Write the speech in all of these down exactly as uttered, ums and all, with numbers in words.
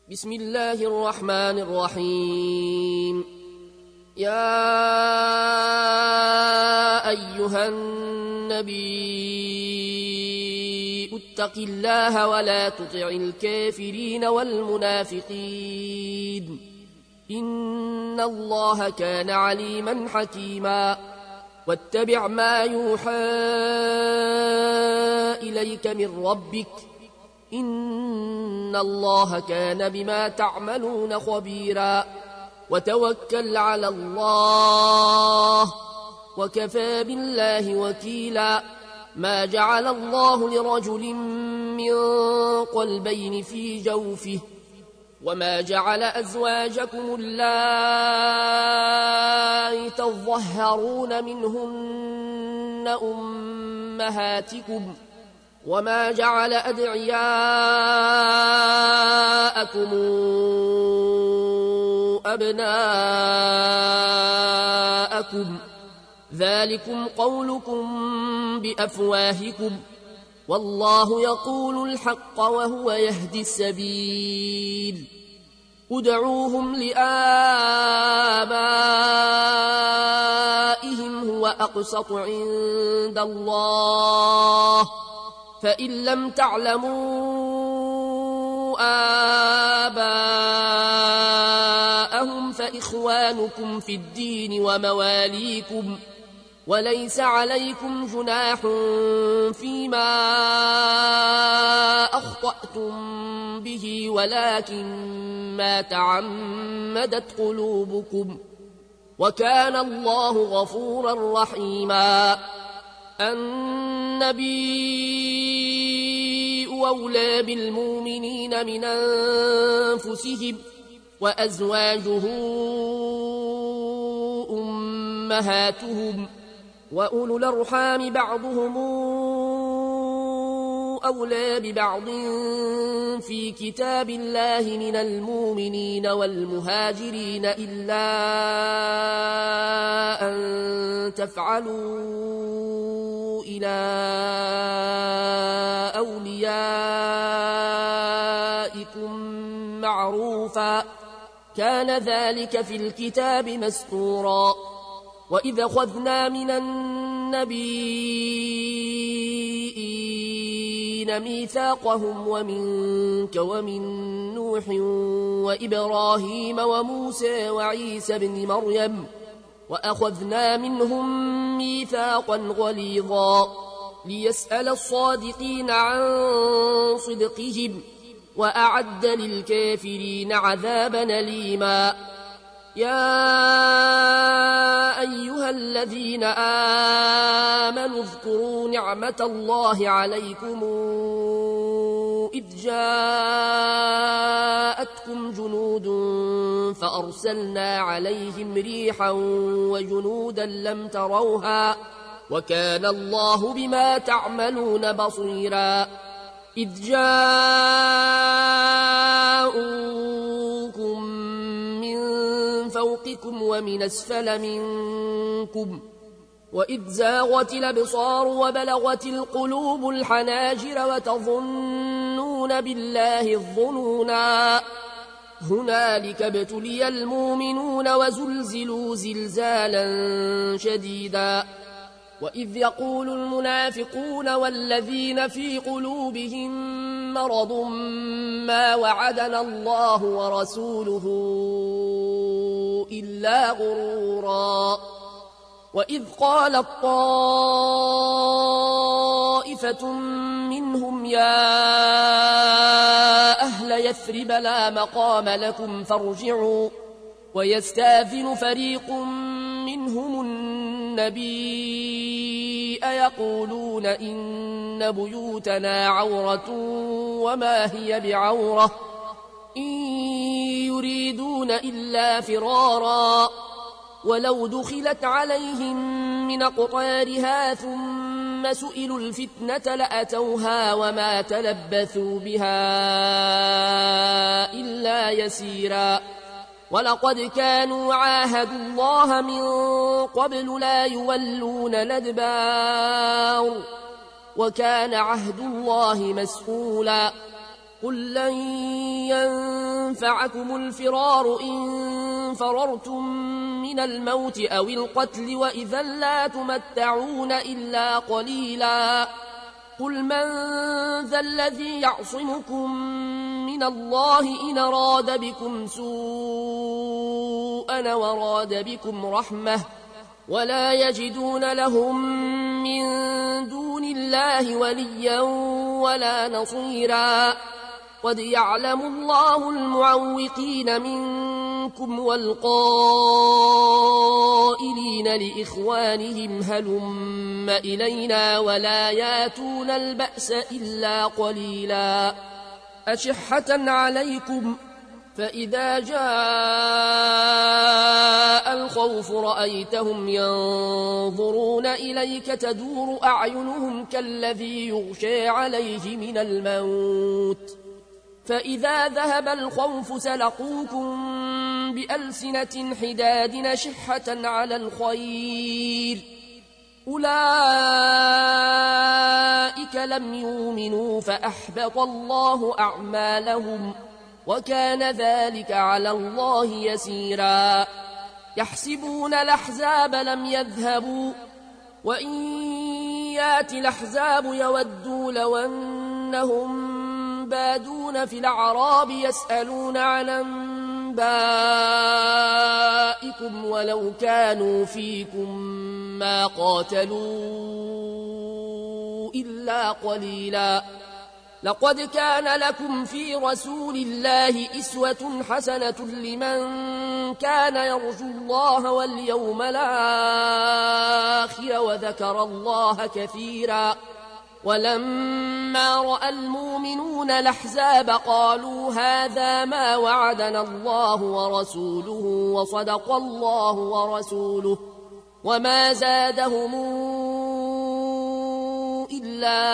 بسم الله الرحمن الرحيم. يا أيها النبي اتق الله ولا تطع الكافرين والمنافقين إن الله كان عليما حكيما. واتبع ما يوحى إليك من ربك إن الله كان بما تعملون خبيرا. وتوكل على الله وكفى بالله وكيلا. ما جعل الله لرجل من قلبين في جوفه وما جعل أزواجكم اللائي تظهرون منهن أمهاتكم وما جعل أدعياءكم أبناءكم ذلكم قولكم بأفواهكم والله يقول الحق وهو يهدي السبيل. ادعوهم لآبائهم هو أقسط عند الله فإن لم تعلموا آباءهم فإخوانكم في الدين ومواليكم وليس عليكم جناح فيما أخطأتم به ولكن ما تعمدت قلوبكم وكان الله غفورا رحيما. النبي أولى بالمؤمنين من أنفسهم وأزواجه أمهاتهم وأولو الأرحام بعضهم أولى ببعض في كتاب الله من المؤمنين والمهاجرين إلا أن تفعلوا إلى أوليائكم معروفا كان ذلك في الكتاب مسطورا. وإذا أخذنا من النبيين ميثاقهم ومنك ومن نوح وإبراهيم وموسى وعيسى بن مريم وأخذنا منهم ميثاقا غليظا ليسأل الصادقين عن صدقهم وأعد للكافرين عذابا أليما. يا أيها الذين آمنوا اذكروا نعمة الله عليكم إذ جاءتكم جنود فأرسلنا عليهم ريحا وجنودا لم تروها وكان الله بما تعملون بصيرا. إذ جاءوكم فوقكم ومن أسفل منكم وإذ زاغت الأبصار وبلغت القلوب الحناجر وتظنون بالله الظنونا هنالك ابتلي المؤمنون وزلزلوا زلزالا شديدا. وإذ يقول المنافقون والذين في قلوبهم مرض ما وعدنا الله ورسوله إلا غرورا. وإذ قالت طائفة منهم يا أهل يثرب لا مقام لكم فارجعوا ويستاذن فريق منهم النبي يقولون إن بيوتنا عورة وما هي بعورة إن يريدون إلا فرارا ولو دخلت عليهم من أقطارها ثم سئلوا الفتنة لأتوها وما تلبثوا بها إلا يسيرا. ولقد كانوا عاهدوا الله من قبل لا يولون الأدبار وكان عهد الله مسئولا. قل لن ينفعكم الفرار إن فررتم من الموت أو القتل وإذا لا تمتعون إلا قليلا قل من ذا الذي يعصمكم من الله إن أراد بكم سوءا وراد بكم رحمة ولا يجدون لهم من دون الله وليا ولا نصيرا قد يعلم الله المعوقين منكم والقائلين لإخوانهم هلم إلينا ولا ياتون البأس إلا قليلا أشحة عليكم فإذا جاء الخوف رأيتهم ينظرون إليك تدور أعينهم كالذي يغشى عليه من الموت فإذا ذهب الخوف سلقوكم بألسنة حداد نشحة على الخير أولئك لم يؤمنوا فأحبط الله أعمالهم وكان ذلك على الله يسيرا يحسبون الأحزاب لم يذهبوا وإن يأتي الأحزاب يودوا لو أنهم بادون في الأعراب يسألون عن أنبائكم ولو كانوا فيكم ما قاتلوا إلا قليلا لقد كان لكم في رسول الله أسوة حسنة لمن كان يرجو الله واليوم الآخر وذكر الله كثيرا ولما رأى المؤمنون الأحزاب قالوا هذا ما وعدنا الله ورسوله وصدق الله ورسوله وما زادهم إلا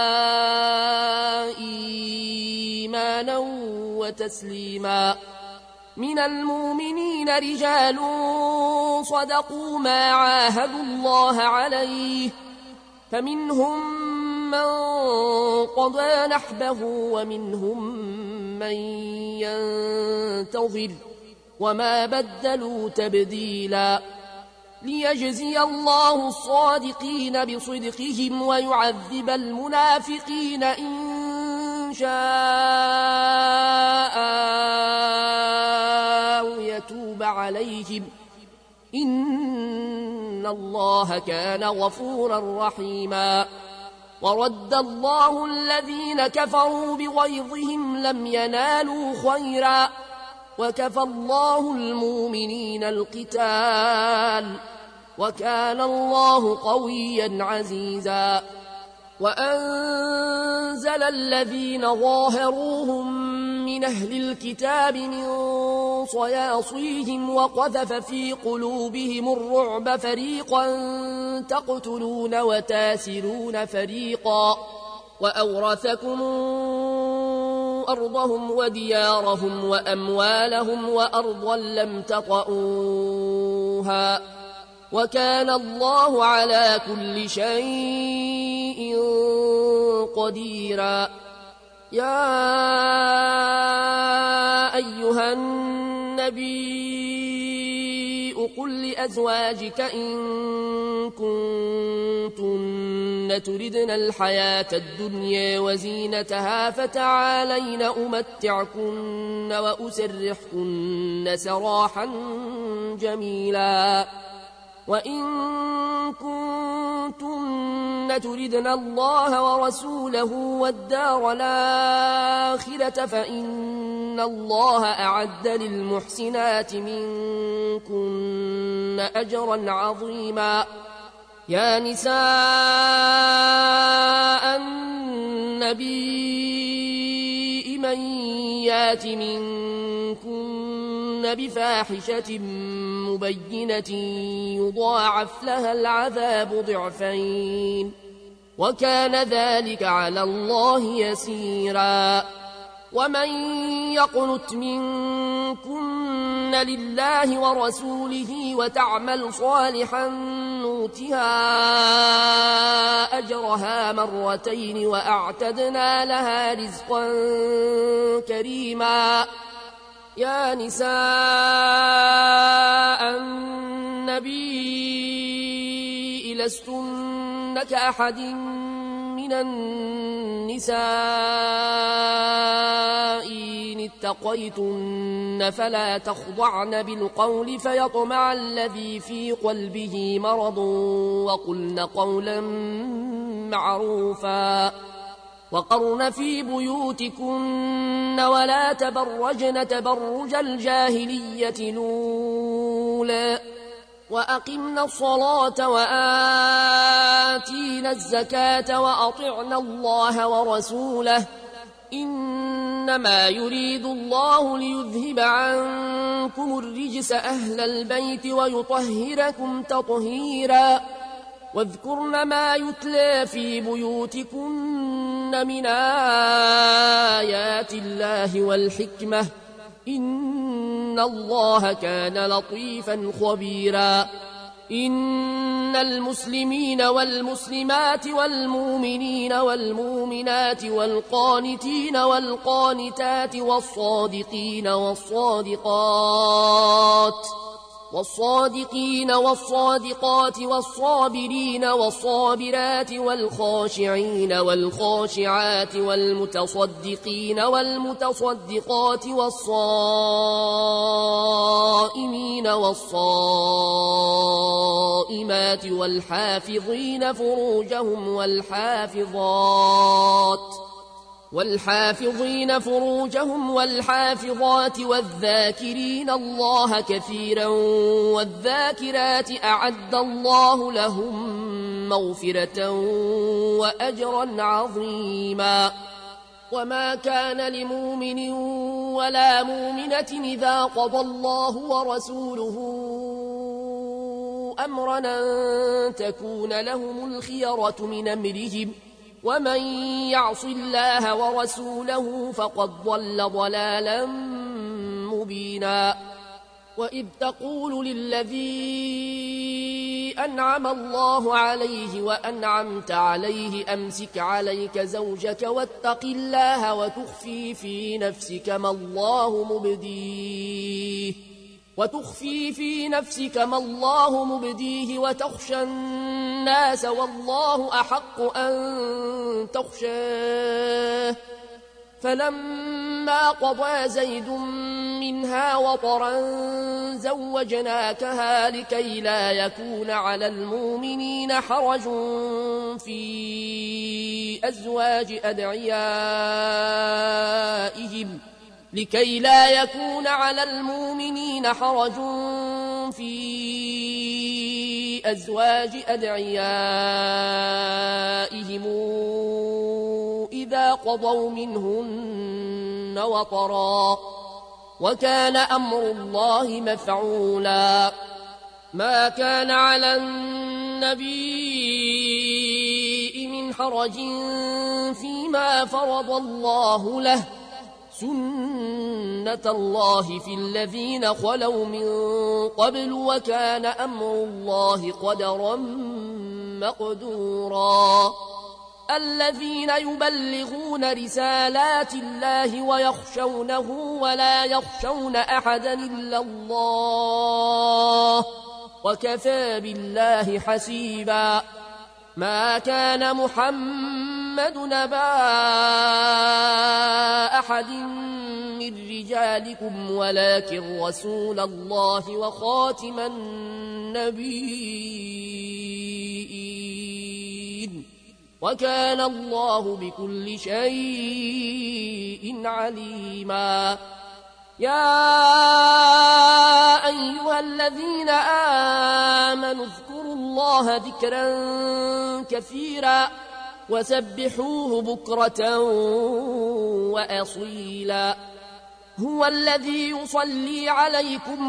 إيمانا وتسليما من المؤمنين رجال صدقوا ما عاهدوا الله عليه فمنهم من قضى نحبه ومنهم من ينتظر وما بدلوا تبديلا ليجزي الله الصادقين بصدقهم ويعذب المنافقين إن شاء أو يتوب عليهم إن الله كان غفورا رحيما ورد الله الذين كفروا بغيظهم لم ينالوا خيرا وكفى الله المؤمنين القتال وكان الله قويا عزيزا وأنزل الذين ظاهروهم من أهل الكتاب من صياصيهم وقذف في قلوبهم الرعب فريقا تقتلون وتاسرون فريقا وأورثكم أرضهم وديارهم وأموالهم وأرضا لم تطئوها وكان الله على كل شيء قديرا يا أيها النبي قل لأزواجك إن كنتن تردن الحياة الدنيا وزينتها فتعالين أمتعكن وأسرحكن سراحا جميلا وإن كنتن تردن الله ورسوله والدار الآخرة فإن الله أعد للمحسنات منكن أجرا عظيما يا نساء النبي من يات منكن بفاحشة مبينة يضاعف لها العذاب ضعفين وكان ذلك على الله يسيرا ومن يقنت منكن لله ورسوله وتعمل صالحا نؤتها أجرها مرتين وأعتدنا لها رزقا كريما. يا نساء النبي لستن كأحد من النساء إن اتقيتن فلا تخضعن بالقول فيطمع الذي في قلبه مرض وقلن قولا معروفا. وقرن في بيوتكن ولا تبرجن تبرج الجاهلية الأولى وأقمنا الصلاة وآتينا الزكاة وأطعنا الله ورسوله إنما يريد الله ليذهب عنكم الرجس أهل البيت ويطهركم تطهيرا. واذكرن ما يتلى في بيوتكن من آيات الله والحكمة إن الله كان لطيفا خبيرا. إن المسلمين والمسلمات والمؤمنين والمؤمنات والقانتين والقانتات والصادقين والصادقات والصادقين والصادقات والصابرين والصابرات والخاشعين والخاشعات والمتصدقين والمتصدقات والصائمين والصائمات والحافظين فروجهم والحافظات والحافظين فروجهم والحافظات والذاكرين الله كثيرا والذاكرات أعد الله لهم مغفرة وأجرا عظيما. وما كان لمؤمن ولا مؤمنة إذا قضى الله ورسوله أمرا أن تكون لهم الخيرة من أمرهم ومن يعص الله ورسوله فقد ضل ضلالا مبينا. وإذ تقول للذي أنعم الله عليه وأنعمت عليه أمسك عليك زوجك واتق الله وتخفي في نفسك ما الله مبديه وتخفي في نفسك ما الله مبديه وتخشى الناس والله أحق أن تخشاه. فلما قضى زيد منها وطرا زوجناكها لكي لا يكون على المؤمنين حرج في أزواج أدعيائهم لكي لا يكون على المؤمنين حرج في أزواج أدعيائهم إذا قضوا منهن وطرا وكان أمر الله مفعولا. ما كان على النبي من حرج فيما فرض الله له سنة الله في الذين خلوا من قبل وكان أمر الله قدرا مقدورا. الذين يبلغون رسالات الله ويخشونه ولا يخشون أحدا إلا الله وكفى بالله حسيبا. ما كان محمد نبا أحد من رجالكم ولكن رسول الله وخاتم النبيين وكان الله بكل شيء عليما. يا أيها الذين آمنوا اذكروا الله ذكرا كثيرا وسبحوه بكرة وأصيلا. هو الذي يصلي عليكم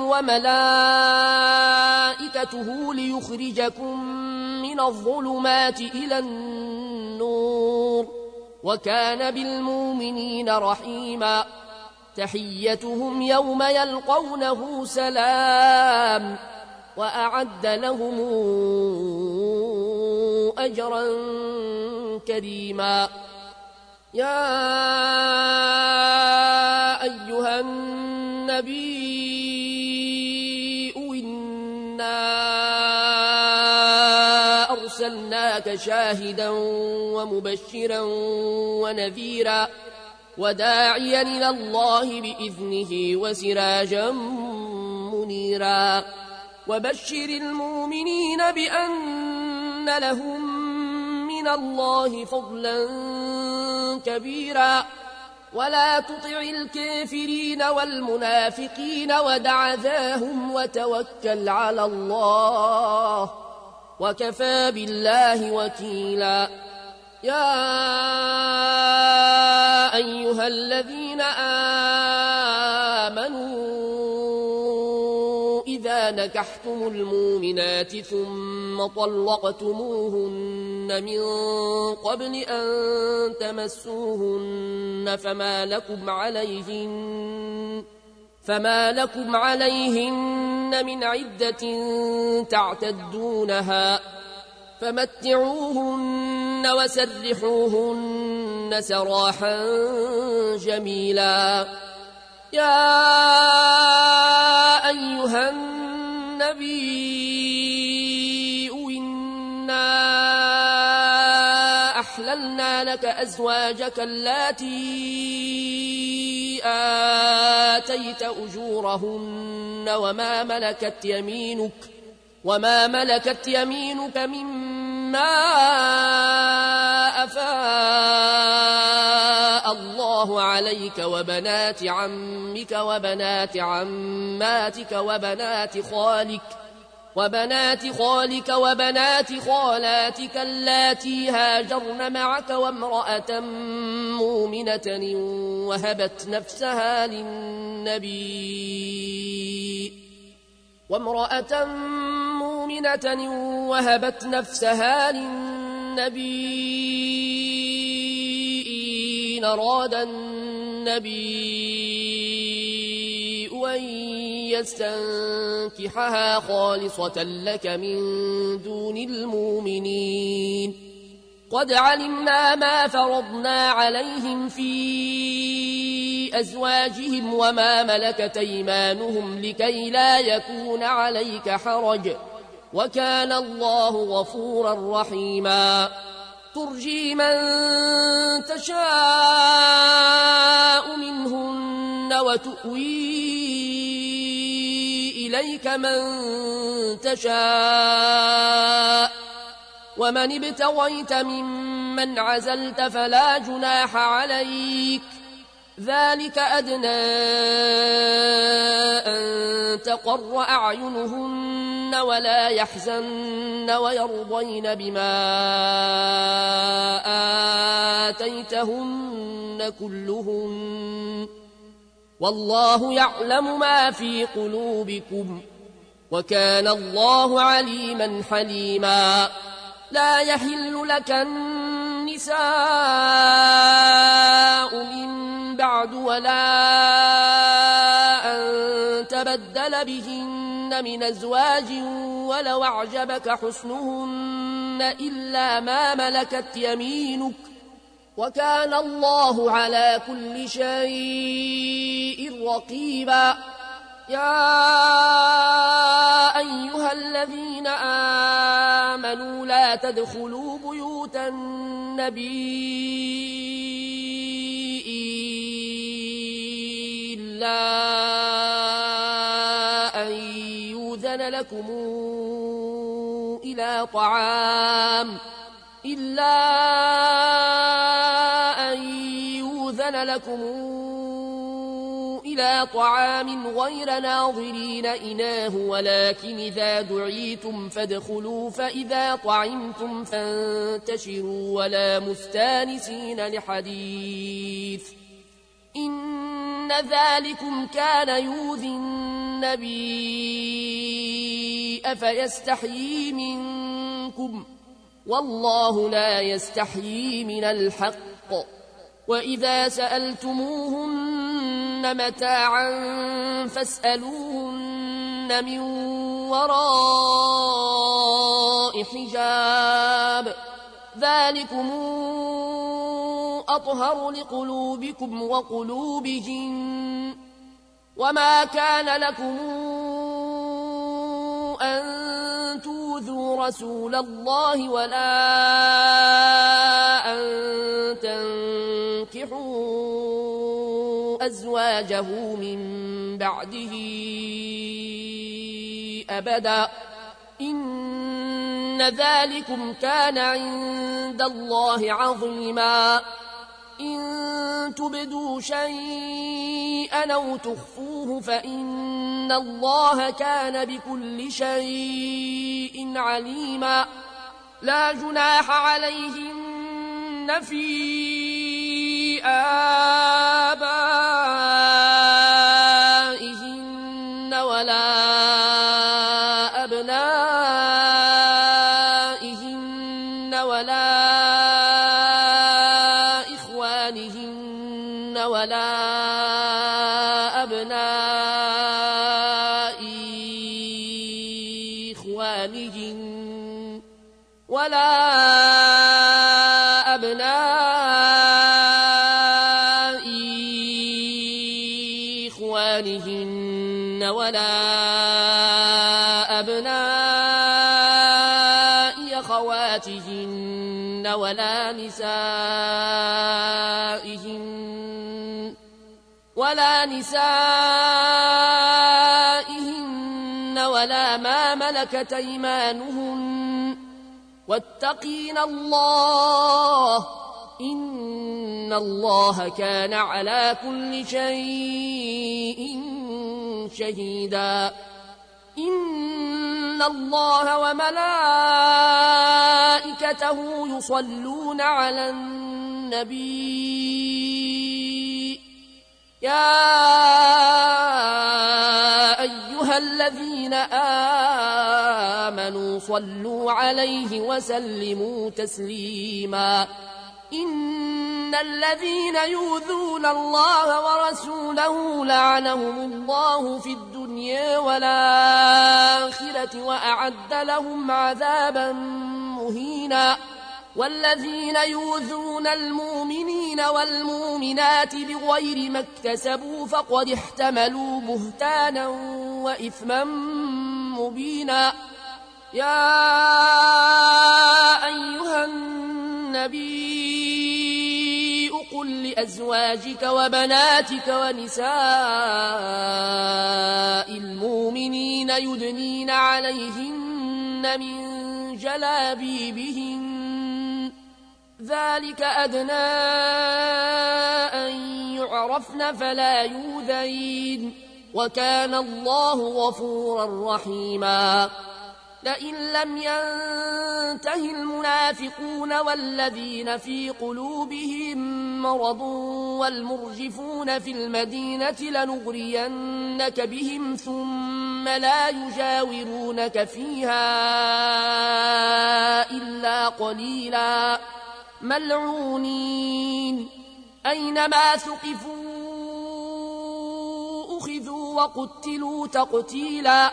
وملائكته ليخرجكم من الظلمات إلى النور وكان بالمؤمنين رحيما. تحيتهم يوم يلقونه سلام وأعد لهم أجرا كريما. يا أيها النبي إنا أرسلناك شاهدا ومبشرا ونذيرا وداعيا إلى الله بإذنه وسراجا منيرا وبشر المؤمنين بأن لهم من الله فضلا كبيرا ولا تطع الكافرين والمنافقين ودع ذاهم وتوكل على الله وكفى بالله وكيلا. يا أيها الذين آمنوا إذا نكحتم المؤمنات ثم طلقتموهن من قبل أن تمسوهن فما لكم عليهن فما لكم عليهن من عدة تعتدونها فمتعوهن وسرحوهن سراحا جميلا. يا أيها النبي إنا أحللنا لك أزواجك اللاتي آتيت أجورهن وما ملكت يمينك وما ملكت يمينك مما أفاء الله عليك وبنات عمك وبنات عماتك وبنات خالك وبنات خالك وبنات خالاتك اللاتي هاجرن معك وامرأة مؤمنة وهبت نفسها للنبي وامرأة مؤمنة وهبت نفسها للنبي إن أراد النبي أن يستنكحها خالصة لك من دون المؤمنين. قد علمنا ما فرضنا عليهم في أزواجهم وما ملكت أيمانهم لكي لا يكون عليك حرج وكان الله غفورا رحيما. ترجي من تشاء منهن وتؤوي إليك من تشاء ومن ابتغيت ممن عزلت فلا جناح عليك ذلك أدنى أن تقر أعينهن ولا يحزن ويرضين بما آتيتهن كلهن والله يعلم ما في قلوبكم وكان الله عليما حليما. لا يحل لك النساء من بعد ولا أن تبدل بهن من أزواج ولو أعجبك حسنهن إلا ما ملكت يمينك وكان الله على كل شيء رقيبا. يا أيها الذين آمنوا لا تدخلوا بيوت النبي إلا أن يؤذن لكم إلى طعام إلا أن يؤذن لكم إلى طعام غير ناظرين إناه ولكن إذا دعيتم فادخلوا فإذا طعمتم فانتشروا ولا مستانسين لحديث إن ذلكم كان يؤذي النبي أفيستحيي منكم والله لا يستحيي من الحق. وإذا سألتموهن متاعا فاسألوهن من وراء حجاب ذلكم أطهر لقلوبكم وقلوبهم وما كان لكم أن تؤذوا رسول الله ولا أن تنكحوا أزواجه من بعده أبدا إن ذلكم كان عند الله عظيما إن تبدوا شيئا أو تخفوه فإن الله كان بكل شيء عليما لا جناح عليهن في آبائهن ولا أبنائهن ولا إخوانهن ولا أبناء إخوانهن ولا أبناء إخوانهن ولا أبناء أخواتهن ولا نسائهن ولا نسائهن ولا ما ملكت أيمانهن واتقين الله إن الله كان على كل شيء شهيدا إن الله وملائكته يصلون على النبي يا أيها الذين آمنوا صلوا عليه وسلموا تسليما إن الذين يؤذون الله ورسوله لعنهم الله في الدنيا والآخرة وأعد لهم عذابا مهينا والذين يؤذون المؤمنين والمؤمنات بغير ما اكتسبوا فقد احتملوا بهتانا وإثما مبينا يا أيها النبي قل لأزواجك وبناتك ونساء المؤمنين يدنين عليهن من جلابيبهن ذلك أدنى أن يعرفن فلا يؤذين وكان الله غفورا رحيما لئن لم ينته المنافقون والذين في قلوبهم مرض والمرجفون في المدينة لنغرينك بهم ثم لا يجاورونك فيها إلا قليلا ملعونين أينما ثقفوا أخذوا وقتلوا تقتيلا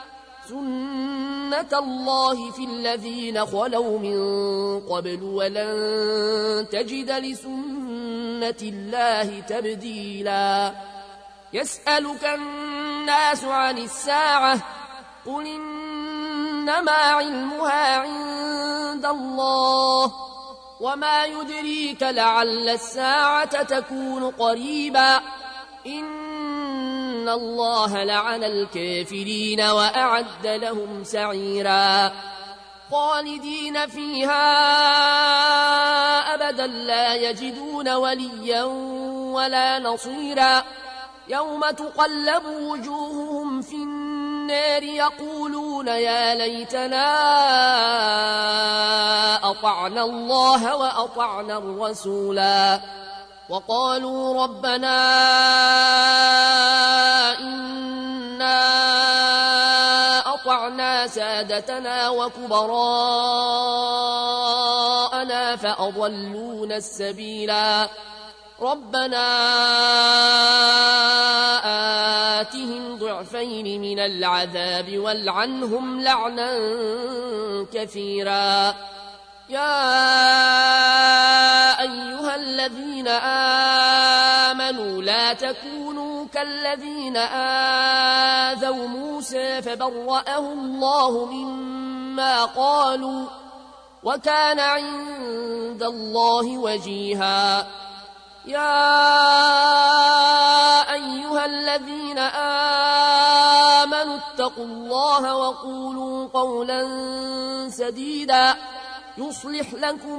سنة الله في الذين خلوا من قبل ولن تجد لسنة الله تبديلا يسألك الناس عن الساعة قل إنما علمها عند الله وما يدريك لعل الساعة تكون قريبا إن الله لعن الكافرين وأعد لهم سعيرا خالدين فيها أبدا لا يجدون وليا ولا نصيرا يوم تقلب وجوههم في النار يقولون يا ليتنا أطعنا الله وأطعنا الرسولا وقالوا ربنا إنا أطعنا سادتنا وكبراءنا فأضلونا السبيلا ربنا آتهم ضعفين من العذاب والعنهم لعنا كثيرا يا أيها الذين آمنوا لا تكونوا كالذين آذوا موسى فبرأه الله مما قالوا وكان عند الله وجيها يا أيها الذين آمنوا اتقوا الله وقولوا قولا سديدا يصلح لكم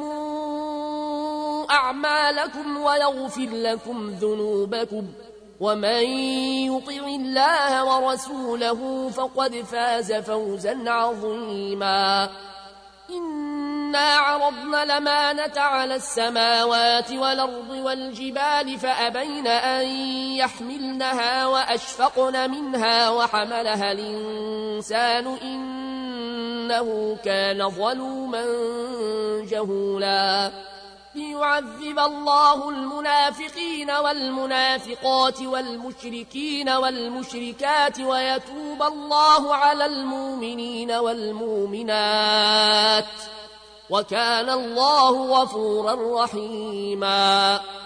أعمالكم ويغفر لكم ذنوبكم ومن يطع الله ورسوله فقد فاز فوزا عظيما إنا عرضنا الأمانة على السماوات والأرض والجبال فأبين أن يحملنها وأشفقن منها وحملها الإنسان إنه كان ظلوما جهولا ليعذب الله المنافقين والمنافقات والمشركين والمشركات ويتوب الله على المؤمنين والمؤمنات وكان الله غفورا رحيما